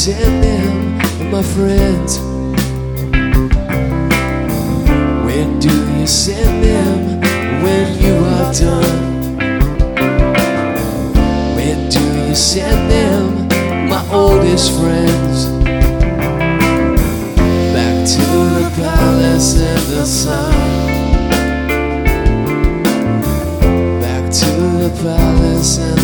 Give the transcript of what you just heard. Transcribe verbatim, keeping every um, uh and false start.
send them, my friends? When do you send them? When you are done? When do you send them, my oldest friends? Back to the palace in the sun. Back to the palace in